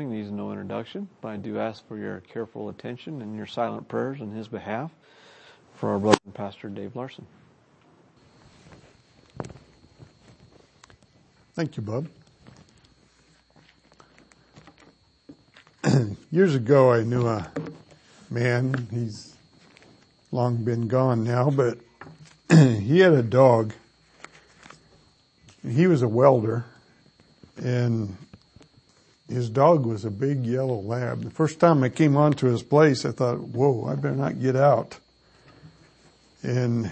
morning needs no introduction, but I do ask for your careful attention and your silent prayers on his behalf for our brother and Pastor Dave Larson. Thank you, Bub. Years ago, I knew a man. He's long been gone now, but he had a dog. He was a welder, and his dog was a big yellow lab. The first time I came onto his place, I thought, whoa, I better not get out. And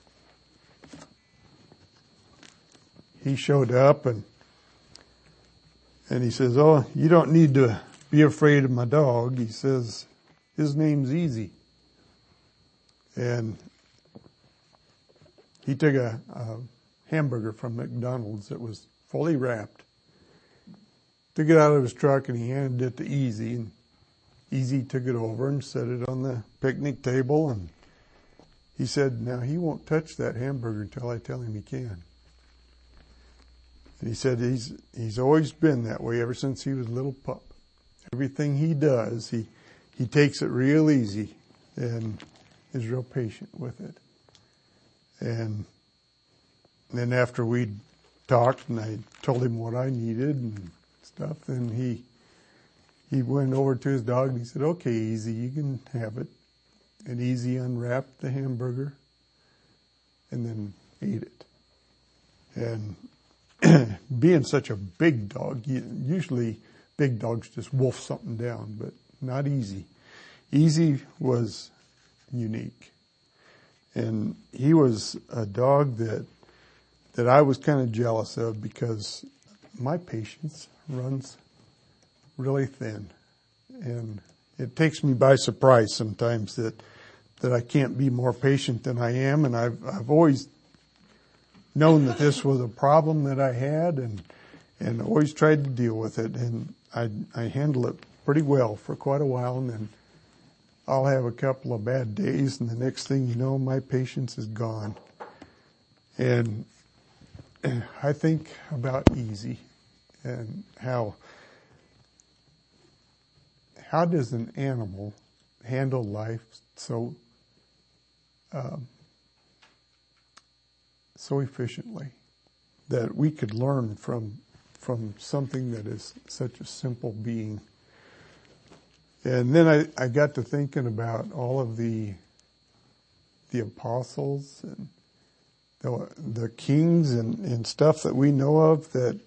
he showed up and he says, oh, you don't need to be afraid of my dog. He says, his name's Easy. And he took a hamburger from McDonald's that was fully wrapped, took it out of his truck, and he handed it to Easy. And Easy took it over and set it on the picnic table. And he said, now he won't touch that hamburger until I tell him he can. And he said he's always been that way ever since he was a little pup. Everything he does, he takes it real easy and is real patient with it. And then after we talked and I told him what I needed and stuff, then he went over to his dog and he said, okay, Easy, you can have it. And Easy unwrapped the hamburger and then ate it. And being such a big dog, usually big dogs just wolf something down, but not Easy. Easy was unique. And he was a dog that I was kind of jealous of because my patience runs really thin. And it takes me by surprise sometimes that I can't be more patient than I am. And I've always known that this was a problem that I had and always tried to deal with it. And I handle it pretty well for quite a while, and then I'll have a couple of bad days, and the next thing you know, my patience is gone. And I think about Easy and how does an animal handle life so efficiently that we could learn from something that is such a simple being. And then I got to thinking about all of the apostles and the kings and stuff that we know of that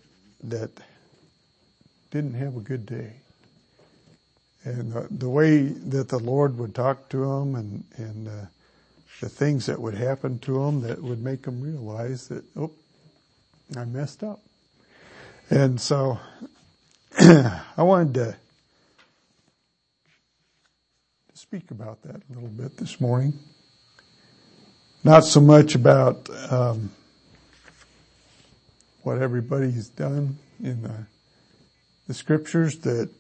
didn't have a good day. And the way that the Lord would talk to them and the things that would happen to them that would make them realize that, oh, I messed up. And so I wanted to speak about that a little bit this morning. Not so much about what everybody's done in the scriptures that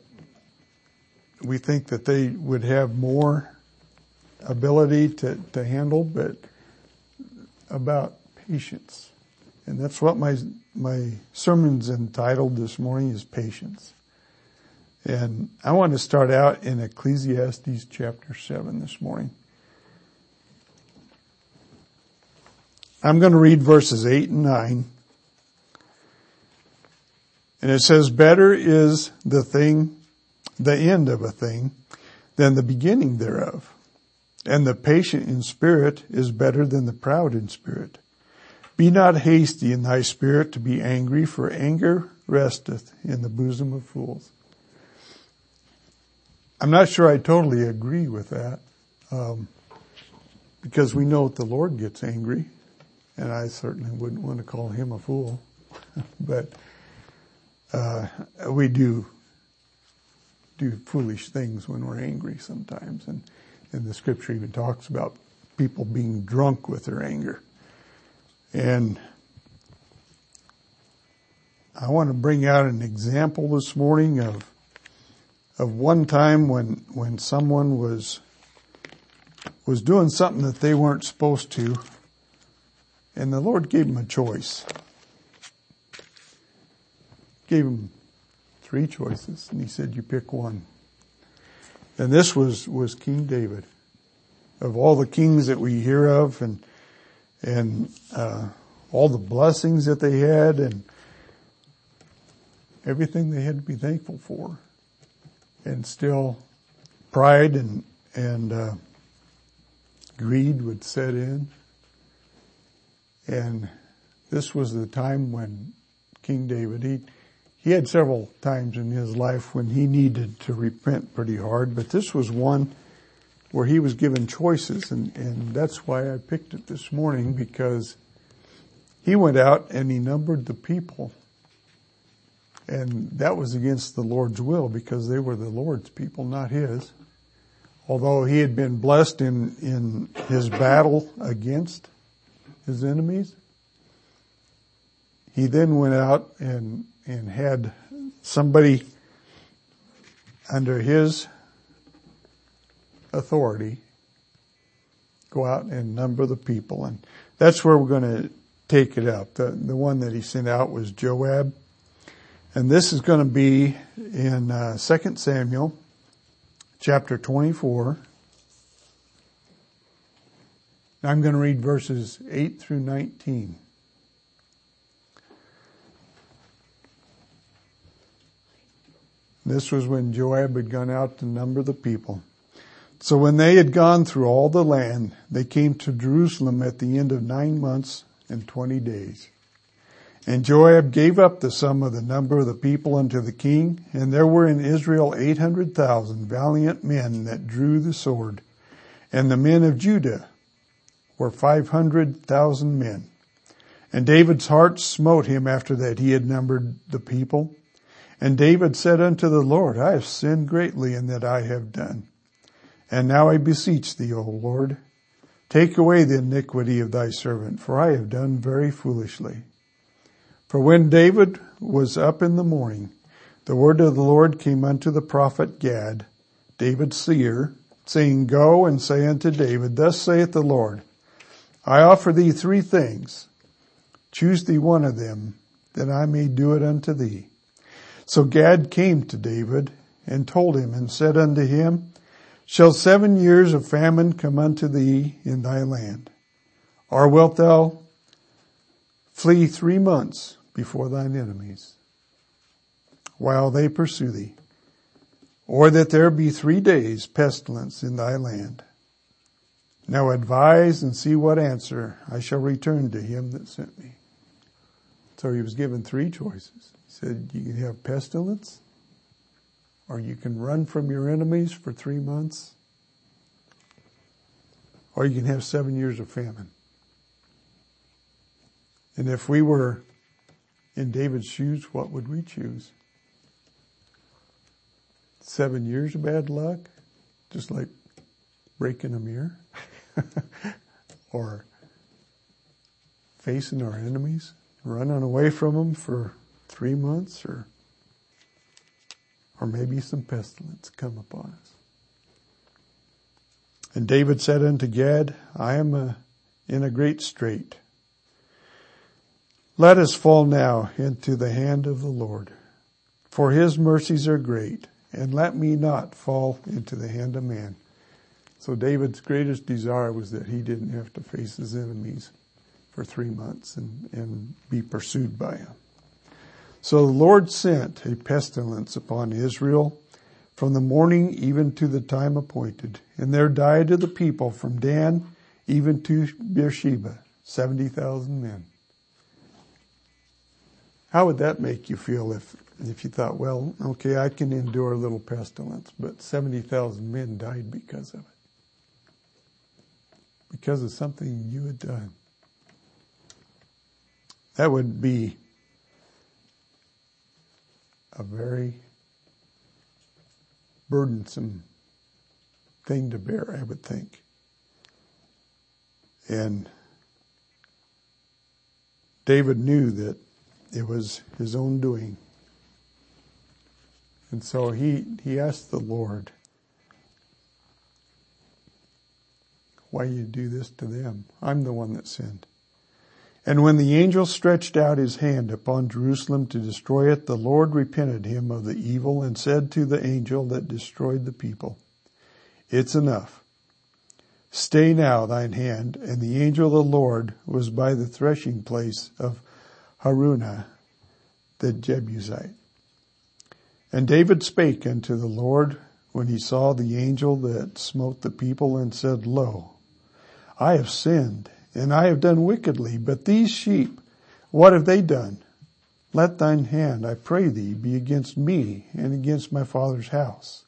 we think that they would have more ability to handle, but about patience. And that's what my sermon's entitled this morning is Patience. And I want to start out in Ecclesiastes chapter 7 this morning. I'm going to read verses 8 and 9. And it says, better is the end of a thing than the beginning thereof. And the patient in spirit is better than the proud in spirit. Be not hasty in thy spirit to be angry, for anger resteth in the bosom of fools. I'm not sure I totally agree with that, because we know that the Lord gets angry, and I certainly wouldn't want to call him a fool. But we do foolish things when we're angry sometimes, and the scripture even talks about people being drunk with their anger. And I want to bring out an example this morning of one time when someone was doing something that they weren't supposed to, and the Lord gave them a choice. Gave them 3 choices. And he said, you pick one. And this was King David. Of all the kings that we hear of and all the blessings that they had and everything they had to be thankful for. And still pride and greed would set in. And this was the time when King David, he had several times in his life when he needed to repent pretty hard, but this was one where he was given choices, and that's why I picked it this morning, because he went out and he numbered the people. And that was against the Lord's will, because they were the Lord's people, not his. Although he had been blessed in his battle against his enemies, he then went out and had somebody under his authority go out and number the people. And that's where we're going to take it up. The one that he sent out was Joab. And this is going to be in 2 Samuel chapter 24. I'm going to read verses 8 through 19. This was when Joab had gone out to number the people. So when they had gone through all the land, they came to Jerusalem at the end of 9 months and 20 days. And Joab gave up the sum of the number of the people unto the king, and there were in Israel 800,000 valiant men that drew the sword, and the men of Judah were 500,000 men. And David's heart smote him after that he had numbered the people. And David said unto the Lord, I have sinned greatly in that I have done. And now I beseech thee, O Lord, take away the iniquity of thy servant, for I have done very foolishly. For when David was up in the morning, the word of the Lord came unto the prophet Gad, David's seer, saying, Go and say unto David, Thus saith the Lord, I offer thee 3 things. Choose thee one of them, that I may do it unto thee. So Gad came to David and told him and said unto him, Shall 7 years of famine come unto thee in thy land? Or wilt thou flee 3 months before thine enemies, while they pursue thee? Or that there be 3 days pestilence in thy land? Now advise and see what answer I shall return to him that sent me. So he was given 3 choices. He said, you can have pestilence, or you can run from your enemies for 3 months, or you can have 7 years of famine. And if we were in David's shoes, what would we choose? 7 years of bad luck, just like breaking a mirror, or facing our enemies, running away from them for 3 months, or maybe some pestilence come upon us. And David said unto Gad, I am in a great strait. Let us fall now into the hand of the Lord, for his mercies are great, and let me not fall into the hand of man. So David's greatest desire was that he didn't have to face his enemies for 3 months and be pursued by him. So the Lord sent a pestilence upon Israel from the morning even to the time appointed. And there died of the people from Dan even to Beersheba, 70,000 men. How would that make you feel if you thought, well, okay, I can endure a little pestilence, but 70,000 men died because of it? Because of something you had done. That would be a very burdensome thing to bear, I would think. And David knew that it was his own doing. And so he asked the Lord, why you do this to them? I'm the one that sinned. And when the angel stretched out his hand upon Jerusalem to destroy it, the Lord repented him of the evil and said to the angel that destroyed the people, "It's enough. Stay now thine hand." And the angel of the Lord was by the threshing place of Araunah the Jebusite. And David spake unto the Lord when he saw the angel that smote the people, and said, "Lo, I have sinned, and I have done wickedly, but these sheep, what have they done? Let thine hand, I pray thee, be against me and against my father's house."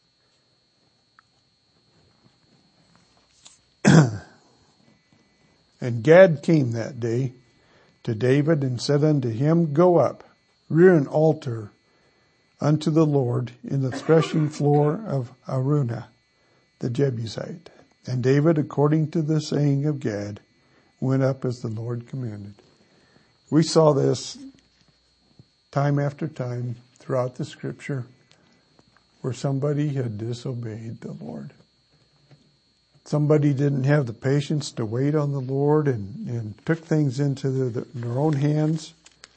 And Gad came that day to David and said unto him, "Go up, rear an altar unto the Lord in the threshing floor of Araunah the Jebusite." And David, according to the saying of Gad, went up as the Lord commanded. We saw this time after time throughout the scripture where somebody had disobeyed the Lord. Somebody didn't have the patience to wait on the Lord and took things into their own hands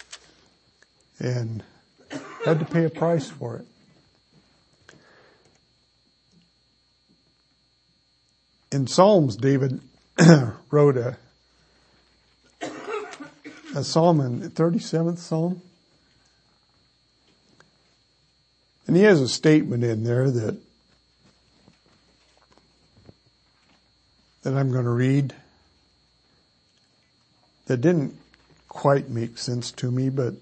and had to pay a price for it. In Psalms, David wrote a psalm in the 37th Psalm. And he has a statement in there that I'm going to read that didn't quite make sense to me, but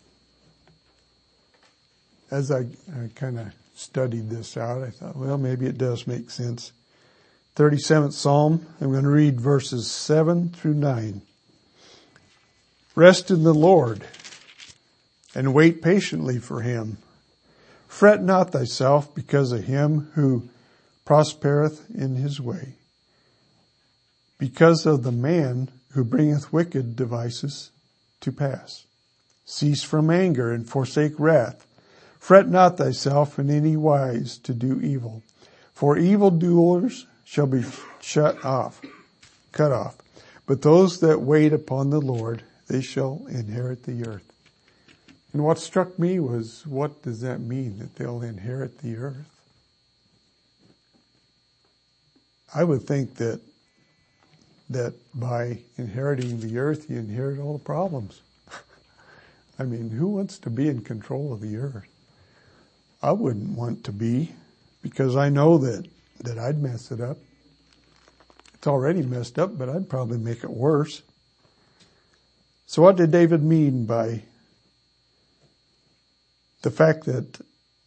as I kind of studied this out, I thought, well, maybe it does make sense. 37th Psalm, I'm going to read verses 7 through 9. Rest in the Lord and wait patiently for him. Fret not thyself because of him who prospereth in his way, because of the man who bringeth wicked devices to pass. Cease from anger and forsake wrath. Fret not thyself in any wise to do evil, for evildoers shall be cut off. But those that wait upon the Lord, they shall inherit the earth. And what struck me was, what does that mean, that they'll inherit the earth? I would think that by inheriting the earth, you inherit all the problems. I mean, who wants to be in control of the earth? I wouldn't want to be, because I know that I'd mess it up. It's already messed up, but I'd probably make it worse. So what did David mean by the fact that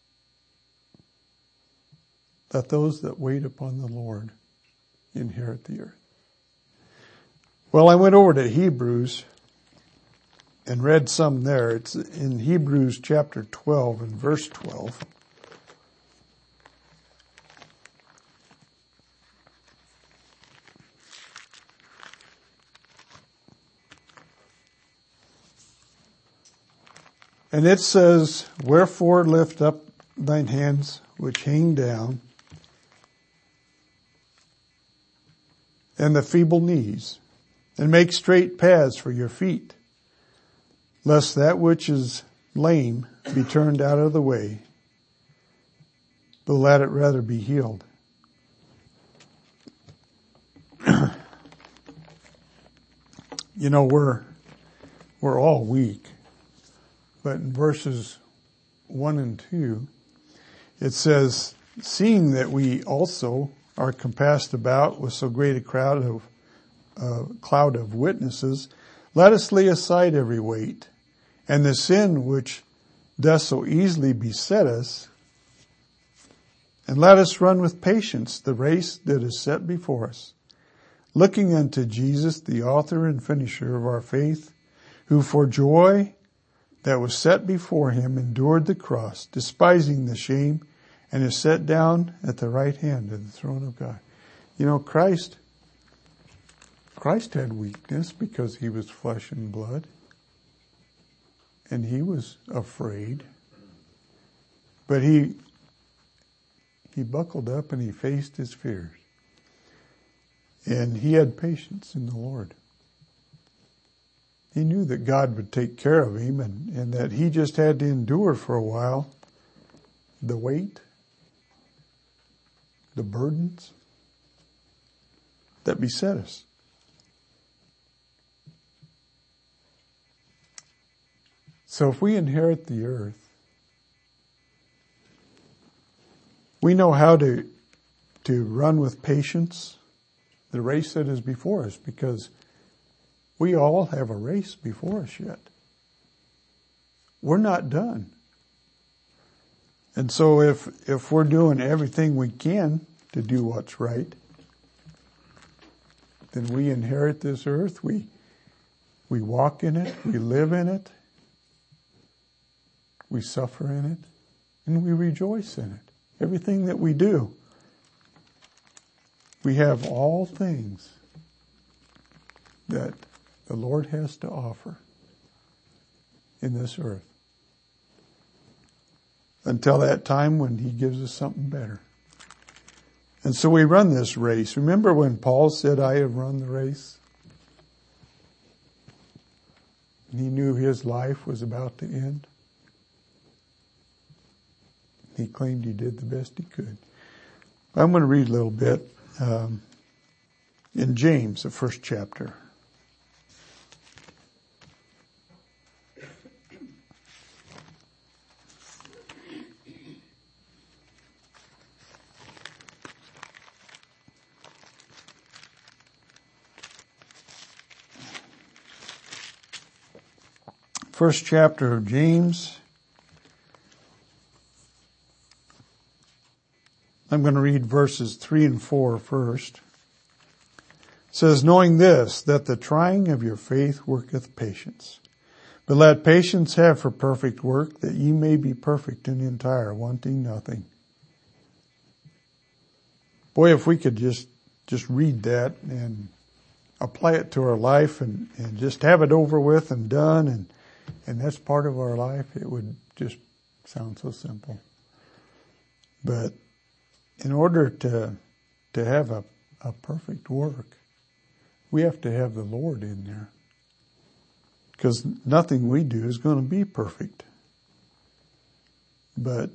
those that wait upon the Lord inherit the earth? Well, I went over to Hebrews and read some there. It's in Hebrews chapter 12 and verse 12. And it says, "Wherefore lift up thine hands which hang down, and the feeble knees, and make straight paths for your feet, lest that which is lame be turned out of the way, but let it rather be healed." You know, we're all weak. But in verses 1 and 2, it says, "Seeing that we also are compassed about with so great a cloud of witnesses, let us lay aside every weight and the sin which doth so easily beset us, and let us run with patience the race that is set before us, looking unto Jesus, the author and finisher of our faith, who for joy that was set before him endured the cross, despising the shame, and is set down at the right hand of the throne of God." You know, Christ had weakness because he was flesh and blood, and he was afraid, but he buckled up and he faced his fears, and he had patience in the Lord. He knew that God would take care of him and that he just had to endure for a while the weight, the burdens that beset us. So if we inherit the earth, we know how to run with patience the race that is before us, because we all have a race before us yet. We're not done. And so if we're doing everything we can to do what's right, then we inherit this earth, we walk in it, we live in it, we suffer in it, and we rejoice in it. Everything that we do, we have all things that the Lord has to offer in this earth until that time when he gives us something better. And so we run this race. Remember when Paul said, I have run the race? And he knew his life was about to end. He claimed he did the best he could. I'm going to read a little bit in James, the first chapter. First chapter of James. I'm going to read verses 3 and 4 first. It says, knowing this, that the trying of your faith worketh patience. But let patience have for perfect work, that ye may be perfect and entire, wanting nothing. Boy, if we could just read that and apply it to our life and just have it over with and done, and that's part of our life, it would just sound so simple. But in order to have a perfect work, we have to have the Lord in there. Because nothing we do is going to be perfect. But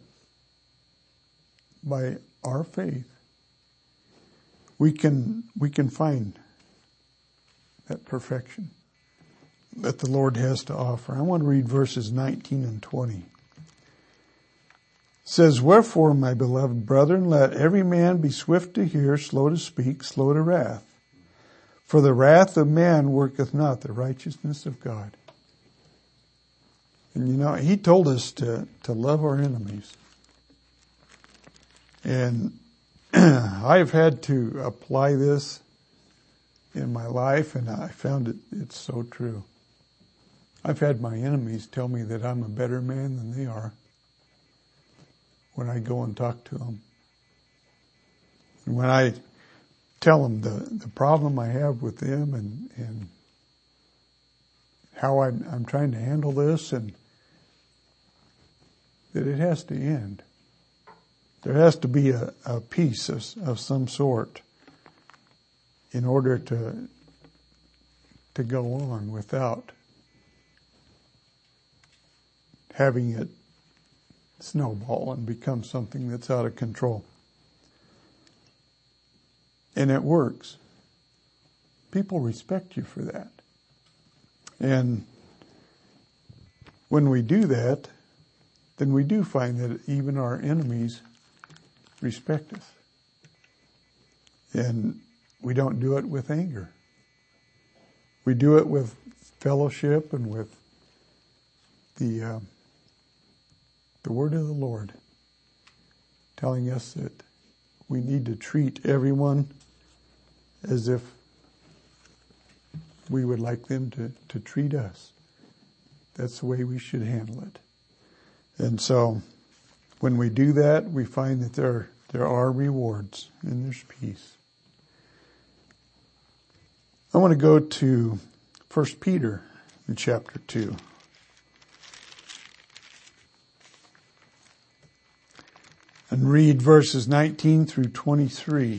by our faith, we can find that perfection that the Lord has to offer. I want to read verses 19 and 20. It says, wherefore, my beloved brethren, let every man be swift to hear, slow to speak, slow to wrath. For the wrath of man worketh not the righteousness of God. And he told us to love our enemies. And I've had to apply this in my life, and I found it's so true. I've had my enemies tell me that I'm a better man than they are when I go and talk to them. And when I tell them the problem I have with them and how I'm trying to handle this, and that it has to end. There has to be a peace of some sort in order to go on without having it snowball and become something that's out of control. And it works. People respect you for that. And when we do that, then we do find that even our enemies respect us. And we don't do it with anger. We do it with fellowship and with the word of the Lord telling us that we need to treat everyone as if we would like them to treat us. That's the way we should handle it. And so when we do that, we find that there are rewards and there's peace. I want to go to 1 Peter in chapter 2. And read verses 19 through 23.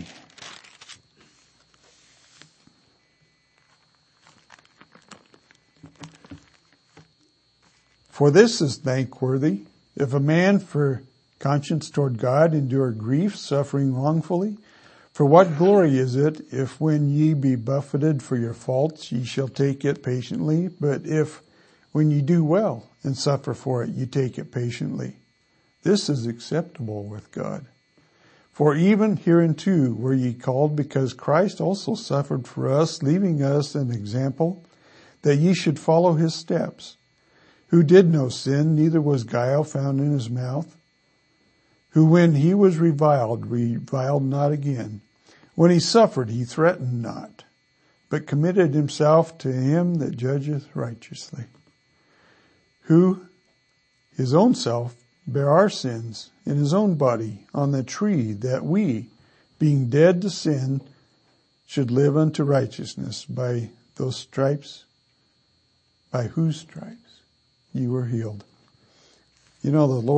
For this is thankworthy, if a man for conscience toward God endure grief, suffering wrongfully. For what glory is it, if when ye be buffeted for your faults, ye shall take it patiently? But if when ye do well and suffer for it, ye take it patiently, this is acceptable with God. For even hereunto were ye called, because Christ also suffered for us, leaving us an example, that ye should follow his steps, who did no sin, neither was guile found in his mouth, who when he was reviled not again. When he suffered, he threatened not, but committed himself to him that judgeth righteously, who his own self bare our sins in his own body on the tree, that we, being dead to sin, should live unto righteousness. By those stripes, by whose stripes you were healed. You know, the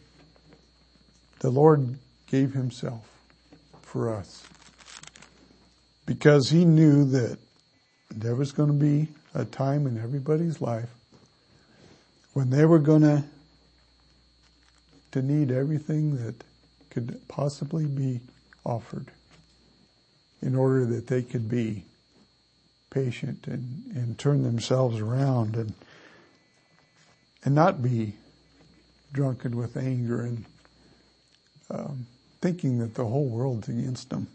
Lord gave himself for us because he knew that there was going to be a time in everybody's life when they were going to need everything that could possibly be offered in order that they could be patient and turn themselves around and not be drunken with anger and thinking that the whole world's against them.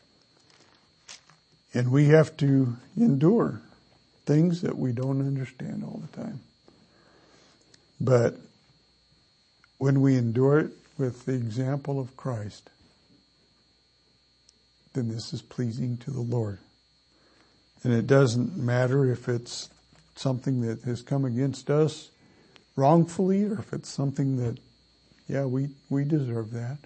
And we have to endure things that we don't understand all the time. But when we endure it with the example of Christ, then this is pleasing to the Lord. And it doesn't matter if it's something that has come against us wrongfully or if it's something that, yeah, we deserve that.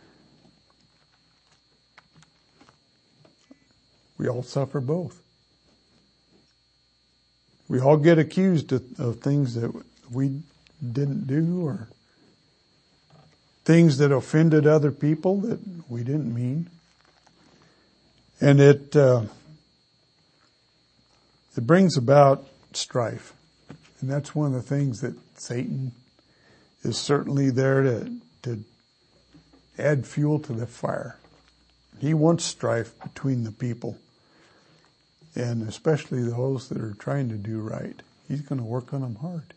We all suffer both. We all get accused of things that we didn't do or things that offended other people that we didn't mean. And it brings about strife. And that's one of the things that Satan is certainly there to add fuel to the fire. He wants strife between the people. And especially those that are trying to do right. He's going to work on them hard.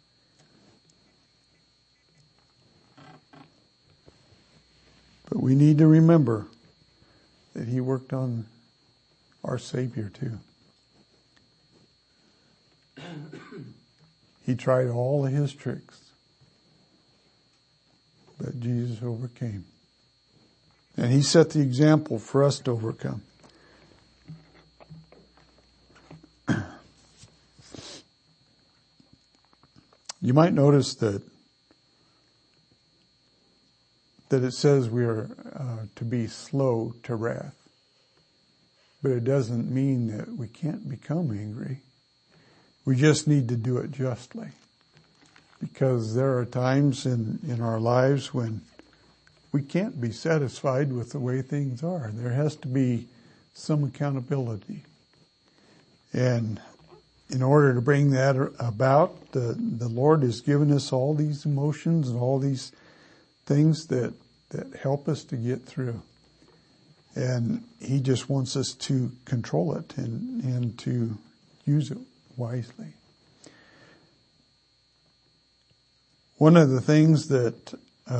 But we need to remember that he worked on our Savior too. He tried all of his tricks, but Jesus overcame. And he set the example for us to overcome. You might notice that it says we are to be slow to wrath. But it doesn't mean that we can't become angry. We just need to do it justly. Because there are times in our lives when we can't be satisfied with the way things are. There has to be some accountability. And in order to bring that about, the Lord has given us all these emotions and all these things that help us to get through. And he just wants us to control it and to use it wisely. One of the things that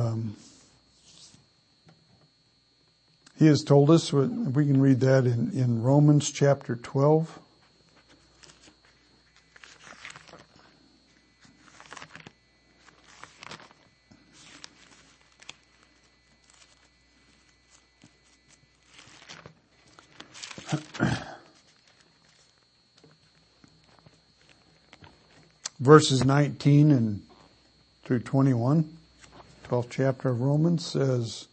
he has told us, we can read that in Romans chapter 12. Verses 19 and through 21, 12th chapter of Romans says,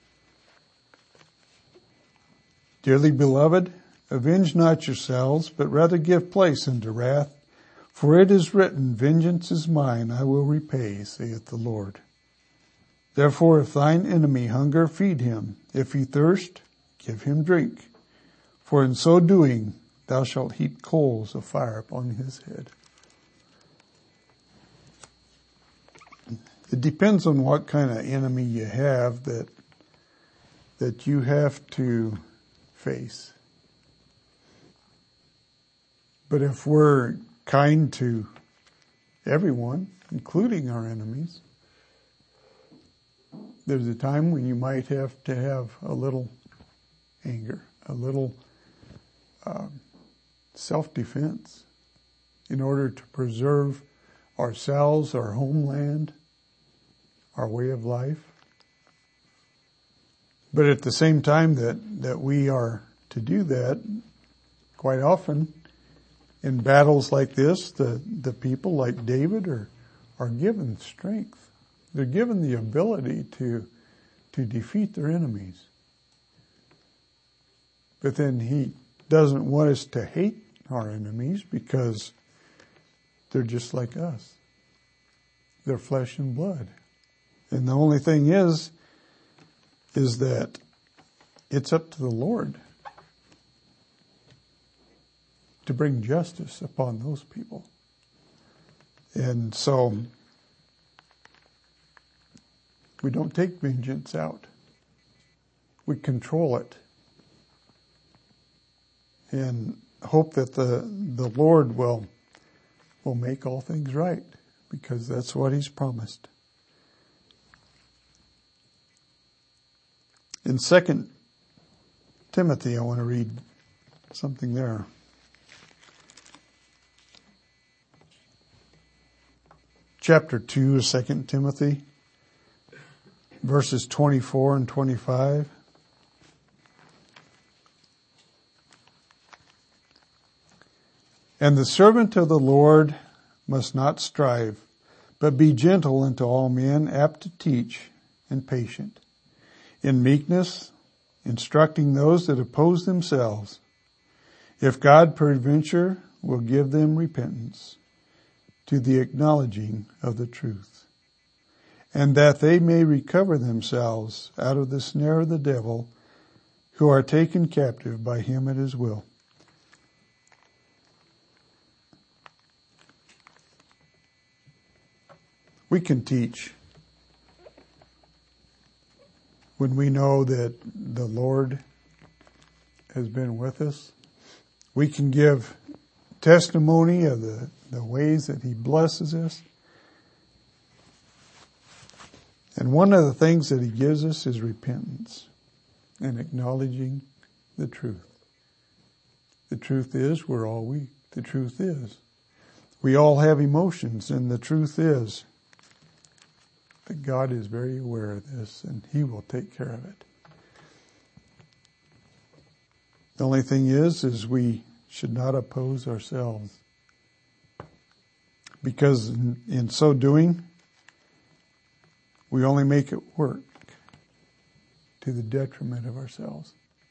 Dearly beloved, avenge not yourselves, but rather give place unto wrath. For it is written, Vengeance is mine, I will repay, saith the Lord. Therefore, if thine enemy hunger, feed him. If he thirst, give him drink. For in so doing, thou shalt heap coals of fire upon his head. It depends on what kind of enemy you have that you have to face. But if we're kind to everyone, including our enemies, there's a time when you might have to have a little anger, a little self-defense in order to preserve ourselves, our homeland, our way of life. But at the same time that we are to do that, quite often in battles like this, the people like David are given strength. They're given the ability to defeat their enemies. But then he doesn't want us to hate our enemies because they're just like us. They're flesh and blood. And the only thing is that it's up to the Lord to bring justice upon those people. And so we don't take vengeance out. We control it. And hope that the Lord will make all things right, because that's what He's promised. In 2 Timothy, I want to read something there. Chapter 2 of 2 Timothy, verses 24 and 25. And the servant of the Lord must not strive, but be gentle unto all men, apt to teach, and patient, in meekness, instructing those that oppose themselves, if God peradventure will give them repentance to the acknowledging of the truth, and that they may recover themselves out of the snare of the devil, who are taken captive by him at his will. We can teach when we know that the Lord has been with us. We can give testimony of the ways that He blesses us. And one of the things that He gives us is repentance and acknowledging the truth. The truth is we're all weak. The truth is we all have emotions, and the truth is that God is very aware of this, and He will take care of it. The only thing is we should not oppose ourselves, because in so doing, we only make it work to the detriment of ourselves.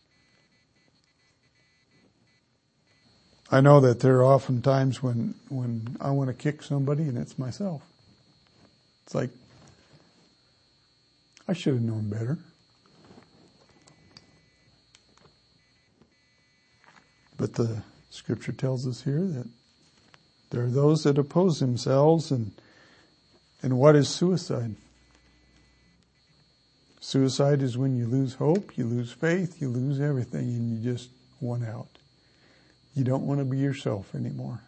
I know that there are often times when I want to kick somebody and it's myself. It's like, I should have known better. But the scripture tells us here that there are those that oppose themselves, and what is suicide? Suicide is when you lose hope, you lose faith, you lose everything, and you just want out. You don't want to be yourself anymore.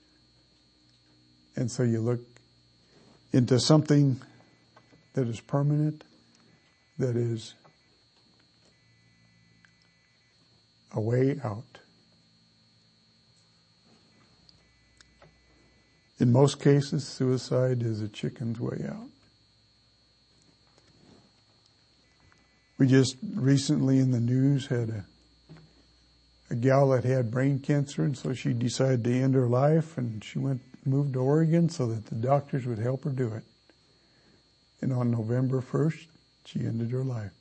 And so you look into something that is permanent, that is a way out. In most cases, suicide is a chicken's way out. We just recently in the news had a gal that had brain cancer, and so she decided to end her life, and she moved to Oregon so that the doctors would help her do it. And on November 1st, she ended her life.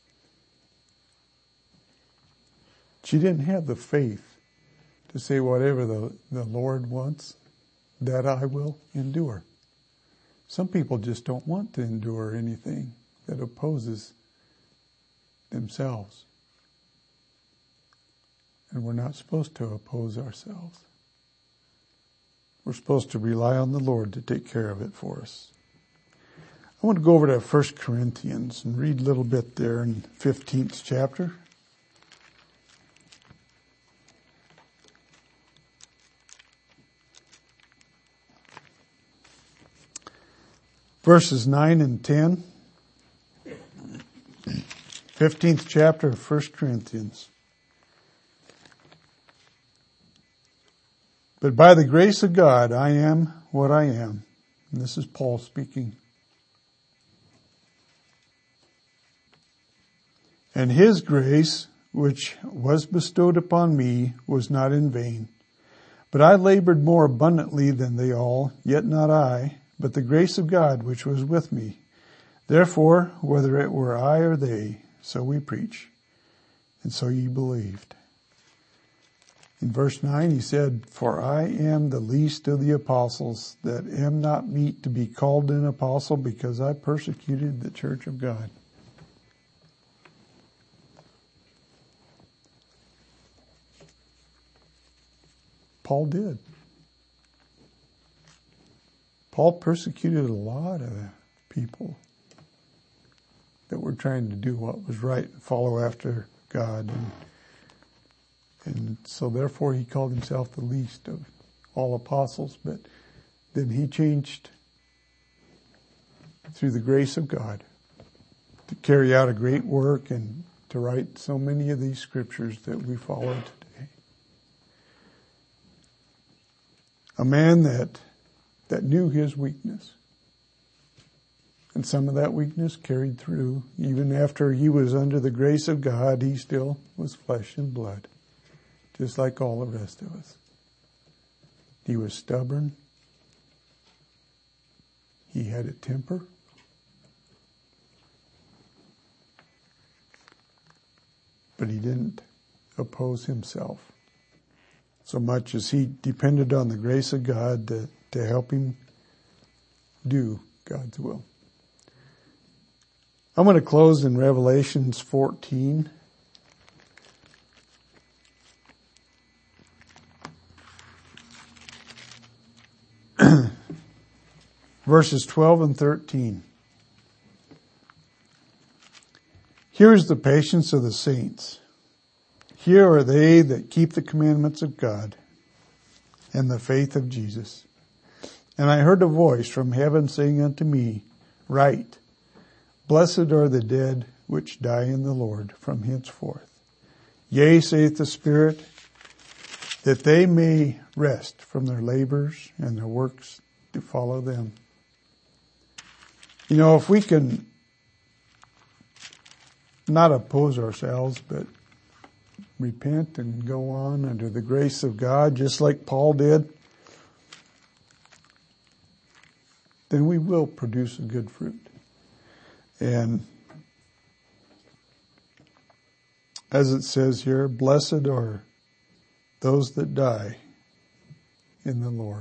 She didn't have the faith to say, whatever the Lord wants, that I will endure. Some people just don't want to endure anything that opposes themselves. And we're not supposed to oppose ourselves. We're supposed to rely on the Lord to take care of it for us. I want to go over to 1 Corinthians and read a little bit there in the 15th chapter. Verses 9 and 10. 15th chapter of 1 Corinthians. But by the grace of God, I am what I am. And this is Paul speaking. And his grace, which was bestowed upon me, was not in vain. But I labored more abundantly than they all, yet not I, but the grace of God which was with me. Therefore, whether it were I or they, so we preach, and so ye believed. In verse 9 he said, For I am the least of the apostles, that am not meet to be called an apostle, because I persecuted the church of God. Paul did. Paul persecuted a lot of people that were trying to do what was right and follow after God. And so therefore he called himself the least of all apostles. But then he changed through the grace of God to carry out a great work and to write so many of these scriptures that we follow today. A man that knew his weakness. And some of that weakness carried through. Even after he was under the grace of God, he still was flesh and blood. Just like all the rest of us. He was stubborn. He had a temper. But he didn't oppose himself so much as he depended on the grace of God to help him do God's will. I'm going to close in Revelations 14. Verses 12 and 13. Here is the patience of the saints. Here are they that keep the commandments of God and the faith of Jesus. And I heard a voice from heaven saying unto me, Write, Blessed are the dead which die in the Lord from henceforth. Yea, saith the Spirit, that they may rest from their labors and their works to follow them. You know, if we can not oppose ourselves, but repent and go on under the grace of God, just like Paul did, then we will produce a good fruit. And as it says here, blessed are those that die in the Lord.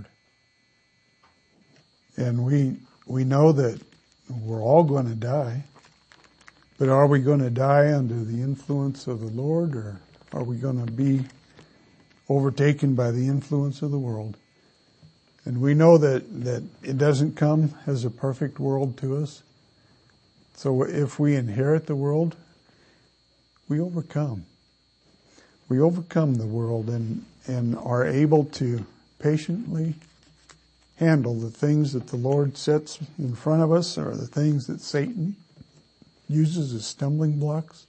And we know that we're all going to die, but are we going to die under the influence of the Lord, or are we going to be overtaken by the influence of the world? And we know that it doesn't come as a perfect world to us. So if we inherit the world, we overcome. We overcome the world and are able to patiently handle the things that the Lord sets in front of us, or the things that Satan uses as stumbling blocks.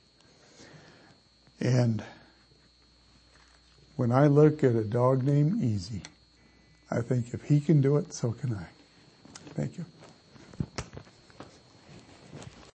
And when I look at a dog named Easy, I think if he can do it, so can I. Thank you.